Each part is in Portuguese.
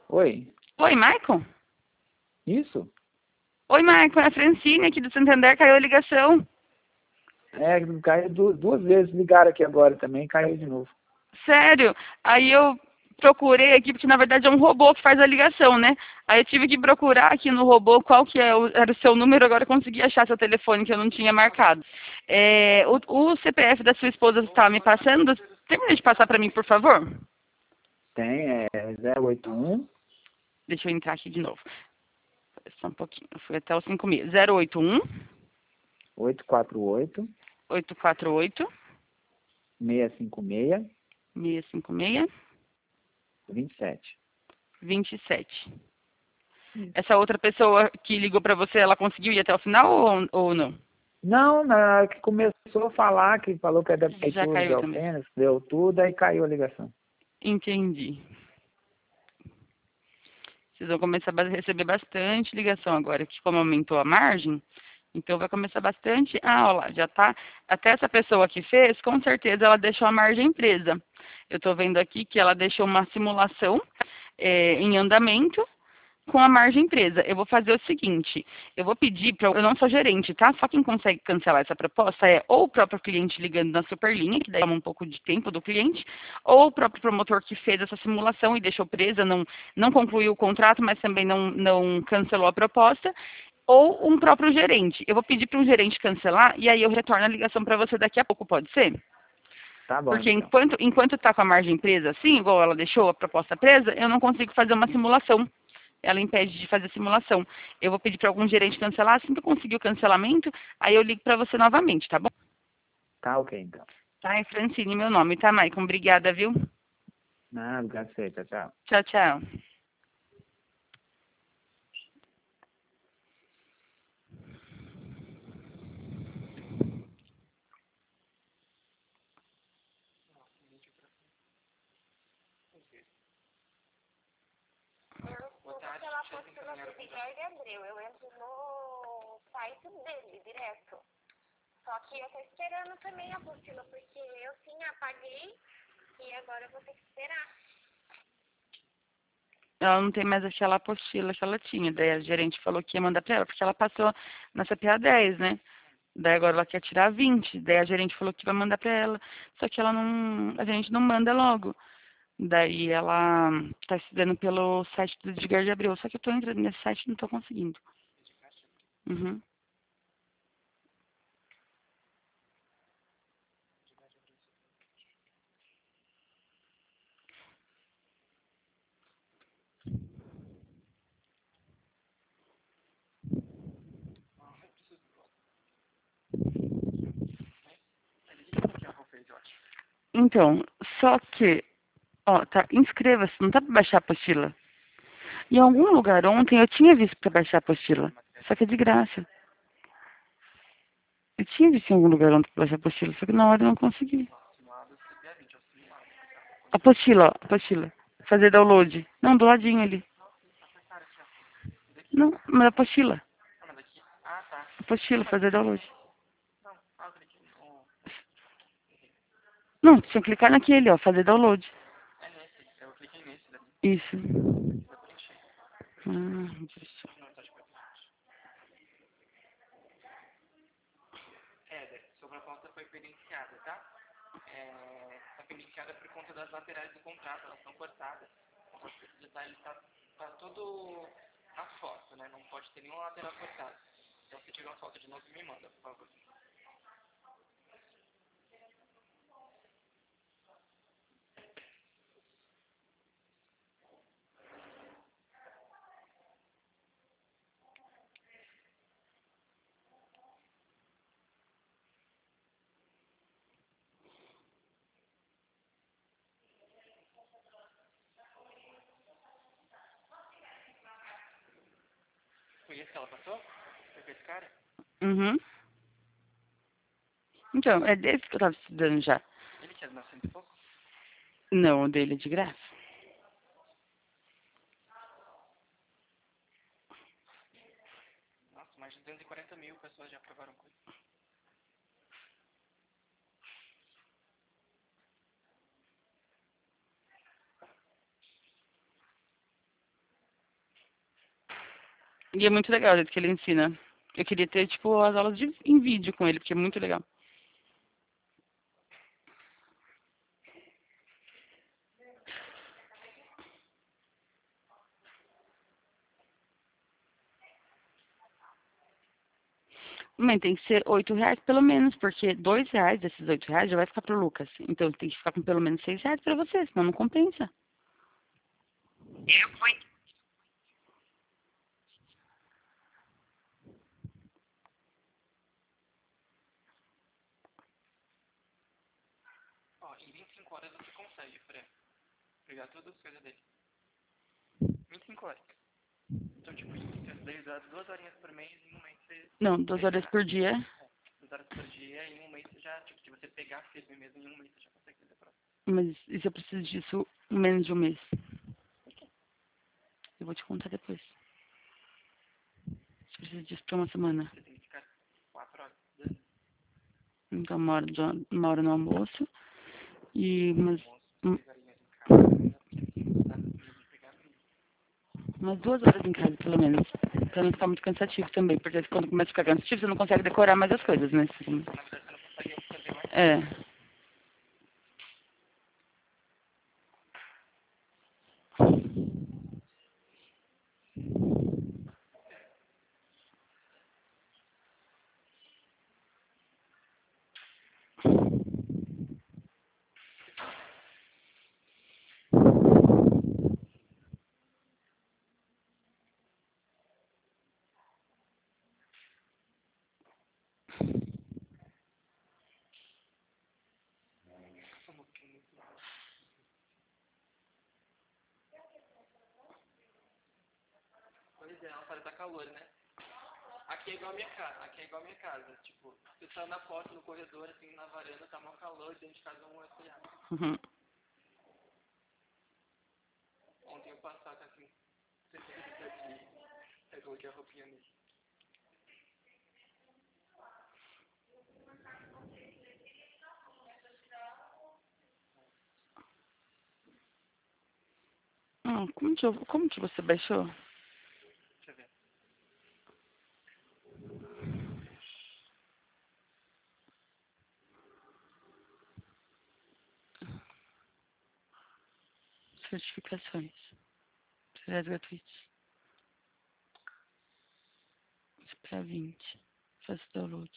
Oi, Oi, Maicon? isso? Oi, Maicon, é a Francine aqui do Santander, caiu a ligação. É, caiu duas vezes, ligaram aqui agora também, caiu de novo. Sério? Aí eu procurei aqui, porque na verdade é um robô que faz a ligação, né? Aí eu tive que procurar aqui no robô qual que era o seu número, agora eu consegui achar seu telefone que eu não tinha marcado. O CPF da sua esposa está me passando? Termina de passar para mim, por favor? Tem, é 081 Deixa eu entrar aqui de novo. Só um pouquinho. Eu fui até o 56. 081 848 848 656 656 27. 27. Isso. Essa outra pessoa que ligou para você, ela conseguiu ir até o final ou não? Não, na hora que começou a falar, que falou que é da Já prefeitura de caiu também. Alfenas, deu tudo, aí caiu a ligação. Entendi. Vocês vão começar a receber bastante ligação agora, que como aumentou a margem, então vai começar bastante. Ah, olha lá, já tá. Até essa pessoa que fez, com certeza ela deixou a margem presa. Eu estou vendo aqui que ela deixou uma simulação em andamento com a margem presa. Eu vou fazer o seguinte, eu vou pedir para, eu não sou gerente, tá? Só quem consegue cancelar essa proposta é ou o próprio cliente ligando na Superlinha, que daí toma um pouco de tempo do cliente, ou o próprio promotor que fez essa simulação e deixou presa, não concluiu o contrato, mas também não cancelou a proposta, ou um próprio gerente. Eu vou pedir para um gerente cancelar e aí eu retorno a ligação para você daqui a pouco, pode ser? Tá bom, Porque então. enquanto está com a margem presa assim, igual ela deixou a proposta presa, eu não consigo fazer uma simulação. Ela impede de fazer simulação. Eu vou pedir para algum gerente cancelar. Assim que eu conseguir o cancelamento, aí eu ligo para você novamente, tá bom? Tá ok, então. Tá, é Francine meu nome, tá, Maicon? Obrigada, viu? Nada, obrigado, tchau, tchau. Tchau, tchau. Boa tarde, pela apostila do Guilherme Abreu. Eu entro no site dele direto. Só que eu tô esperando também a apostila, porque eu sim apaguei e agora eu vou ter que esperar. Ela não tem mais aquela apostila que ela tinha. Daí a gerente falou que ia mandar para ela, porque ela passou na CPA 10, né? Daí agora ela quer tirar 20. Daí a gerente falou que vai mandar para ela. Só que ela não. A gente não manda logo. Daí ela tá estudando pelo site do Edgar de Abreu. Só que eu tô entrando nesse site e não tô conseguindo. Uhum. Então, só que, ó, tá, inscreva-se, não tá pra baixar a apostila. Em algum lugar ontem eu tinha visto pra baixar a apostila. Só que é de graça. Eu tinha visto em algum lugar ontem pra baixar a apostila, só que na hora eu não consegui. Apostila, ó, apostila. Fazer download. Não, do ladinho ali. Não, mas apostila. Apostila, fazer download. Não, tinha que clicar naquele, ó, fazer download. Isso. Isso. Uhum. Então, é desse que eu tava estudando já. Não, o dele é de graça. E é muito legal o jeito que ele ensina. Eu queria ter, tipo, as aulas em vídeo com ele, porque é muito legal. Mãe, tem que ser R$ 8 pelo menos, porque R$ 2 desses R$ 8 já vai ficar pro Lucas. Então tem que ficar com pelo menos R$ 6 pra você, senão não compensa. Eu fui. Ó, em 25 horas você consegue, Fran, pegar todas as coisas dele. 25 horas. Então, tipo, em 10 horas, 2 horinhas por mês, em um mês você... Não, 2 horas por dia. 2 horas por dia, em um mês você já, tipo, se você pegar firme mesmo, em um mês você já consegue fazer a prova. Mas e se eu preciso disso em menos de um mês? Eu vou te contar depois. Se eu preciso disso pra uma semana. Você tem que ficar 4 horas. Então, uma hora no almoço. E umas, um- 6 horinhas em casa, dá pra pegar mesmo. umas 2 horas em casa, pelo menos. Pra não ficar muito cansativo também. Porque quando começa a ficar cansativo, você não consegue decorar mais as coisas, né? Na verdade, você não consegue fazer mais. É. Pois é, ela fala, tá calor, né? Aqui é igual a minha casa, Tipo, você tá na porta, no corredor, assim, na varanda, tá mó calor, dentro de casa um resfriado. Uhum. Ontem eu passava, assim, você eu coloquei a roupinha nele. Como que você baixou? Deixa eu ver. Certificações. Projetos gratuitos. Para 20. Faça download.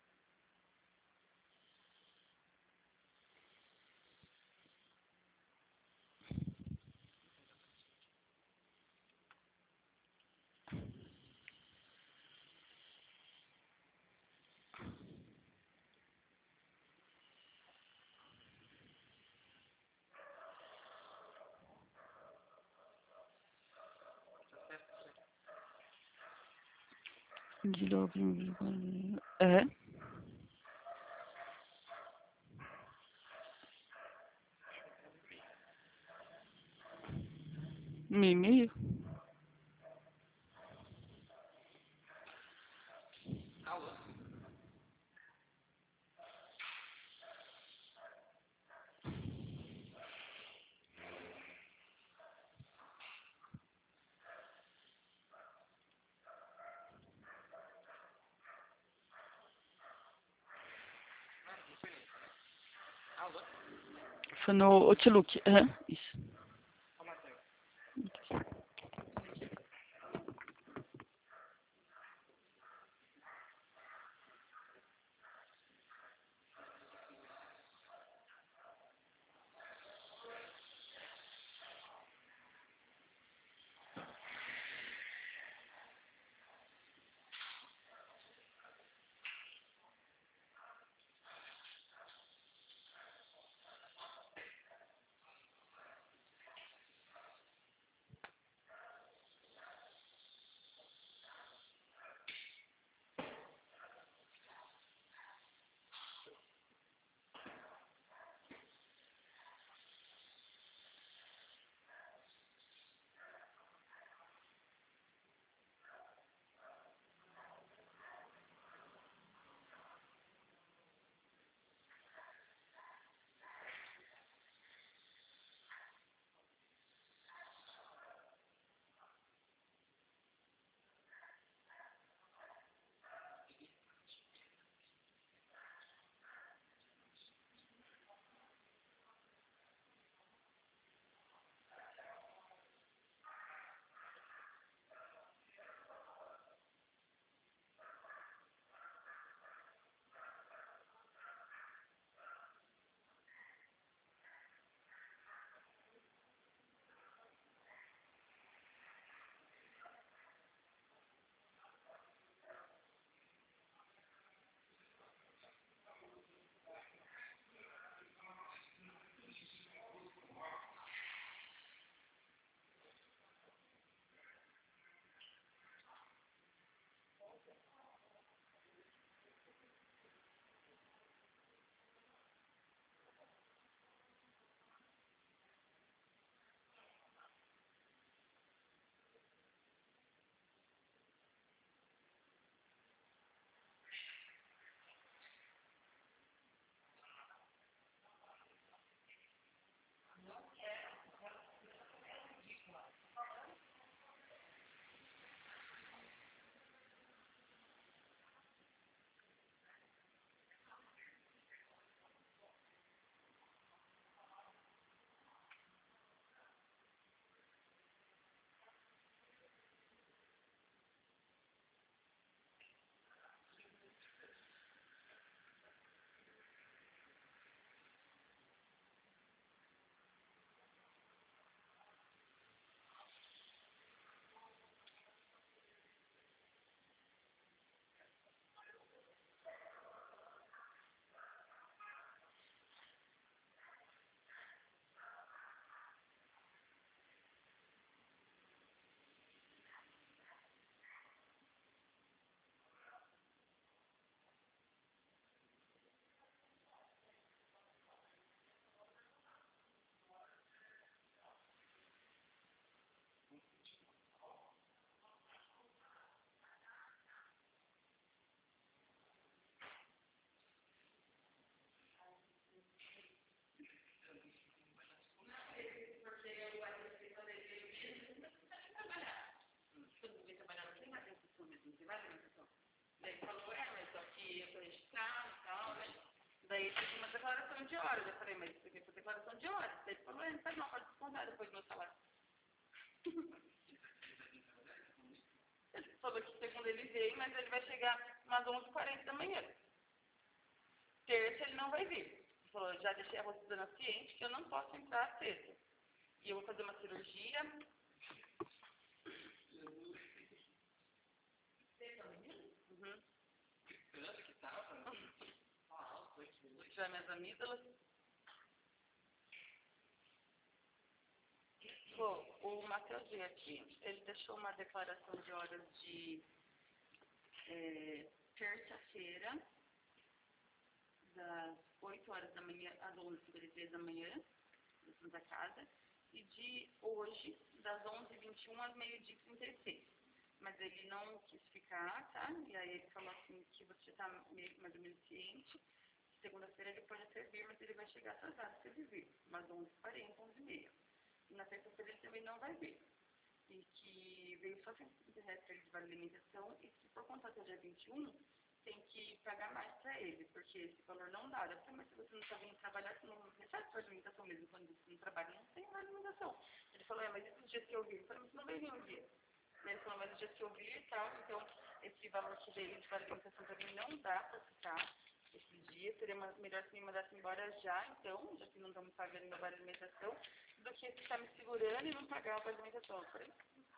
De login. É? Meu e-mail? Alô? Alô? Foi no Outlook. Isso. Ô, Matheus. declaração de horas. Daí ele falou, não faz mal, pode descontar depois do meu salário. Ele falou que segundo ele veio, mas ele vai chegar umas 11h40 da manhã. Terça ele não vai vir. Ele falou, já deixei a Rosana ciente que eu não posso entrar sexta. E eu vou fazer uma cirurgia. Uhum. Que tava? Já minhas amígdalas. Bom, o Matheus veio aqui, ele deixou uma declaração de horas de terça-feira, das 8 horas da manhã às 11h53 da manhã, da Santa Casa, e de hoje, das 11h21 às 12h36. Mas ele não quis ficar, tá? E aí ele falou assim que você está mais ou menos ciente. Segunda-feira ele pode até vir, mas ele vai chegar atrasado se ele vir, umas 11h40, 11h30. E na terça-feira ele também não vai vir. E que veio só R$150 para ele de vale alimentação e que por conta até dia 21 tem que pagar mais para ele, porque esse valor não dá. Eu falei, mas se você não está vindo trabalhar, você não recebe sua alimentação mesmo. Quando você não trabalha, não tem vale alimentação. Ele falou, mas esses dias que eu vir? Eu falei, mas você não vai vir um dia. Ele falou, mas os dias que eu vir e tal, então esse valor que veio de vale alimentação para mim não dá para ficar. Esse dia seria melhor se me mandasse embora já, então, já que não estão me pagando meu vale alimentação, do que ficar me segurando e não pagar o vale alimentação. Eu falei,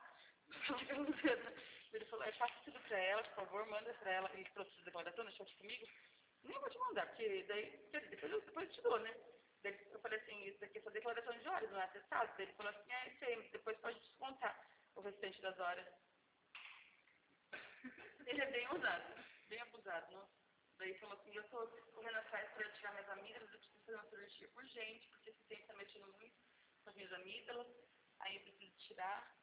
ele falou, passa tudo pra ela, por favor, manda pra ela. Ele trouxe a declaração, deixou aqui comigo. Nem vou te mandar, porque daí, depois eu te dou, né? Daí eu falei assim, isso daqui é só declaração de horas, não é atestado? Daí ele falou assim, isso aí, depois pode descontar o restante das horas. Ele é bem usado, bem abusado, não? Daí ele falou assim, eu tô correndo atrás para tirar minhas amígdalas, eu preciso fazer uma cirurgia urgente, porque esse tempo tá mexendo muito com as minhas amígdalas, aí eu preciso tirar.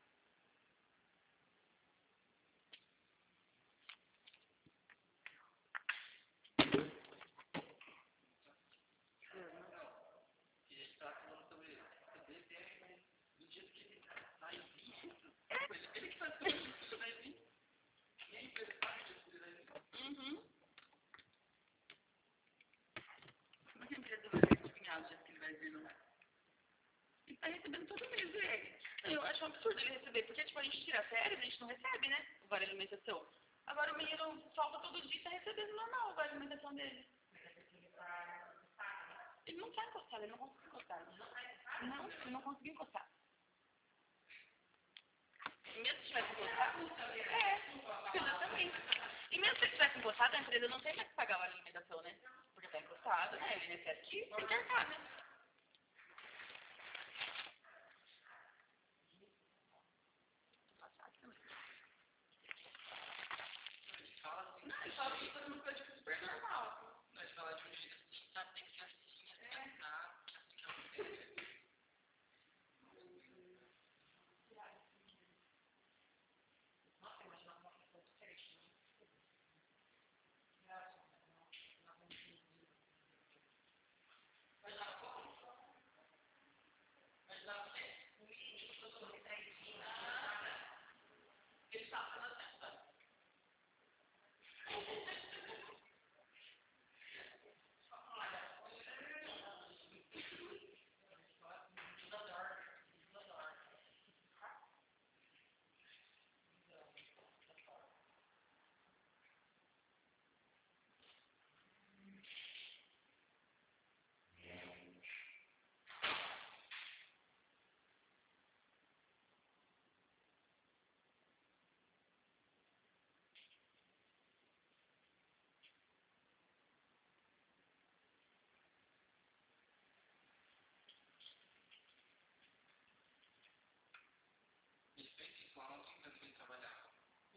Ele tá recebendo todo mês, velho. Eu acho um absurdo ele receber, porque tipo, a gente tira férias, a gente não recebe, né? O vale alimentação. Agora o menino falta todo dia e tá recebendo normal o vale alimentação dele. Ele não tá encostado, ele não conseguiu encostar. Não, ele não conseguiu encostar. E mesmo se tivesse encostado, exatamente. E mesmo se ele tivesse encostado, a empresa não tem mais que pagar o vale alimentação, né? Porque tá encostado, né? Ele recebe aqui, tem que arcar, né? Não, ele fala que isso é uma coisa super normal. Nós falar de um jeito assim, sabe? Tem que ser assim, assim que eu sei. Nossa, imagina uma pessoa diferente, né? Mas já como? Mas já você? Ele tá falando assim, sabe? Ele fez isso lá ontem, quando ele trabalhava.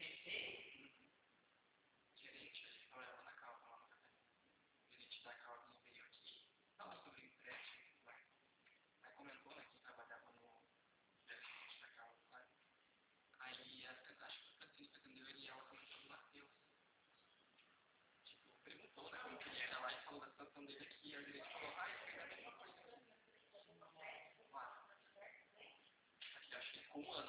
Gerente, ele trabalhava na Calva lá no café. O gerente da Calva veio aqui, falou sobre o empréstimo lá. Aí comentou, né, que trabalhava no gerente da Calva lá. Aí acho que a Catarina atendeu ele e ela comentou do Matheus. Tipo, perguntou, né, como que ele era lá e falou da situação dele aqui. E aí o gerente falou, isso é a mesma coisa aqui. Lá. Aqui, acho que ficou um ano.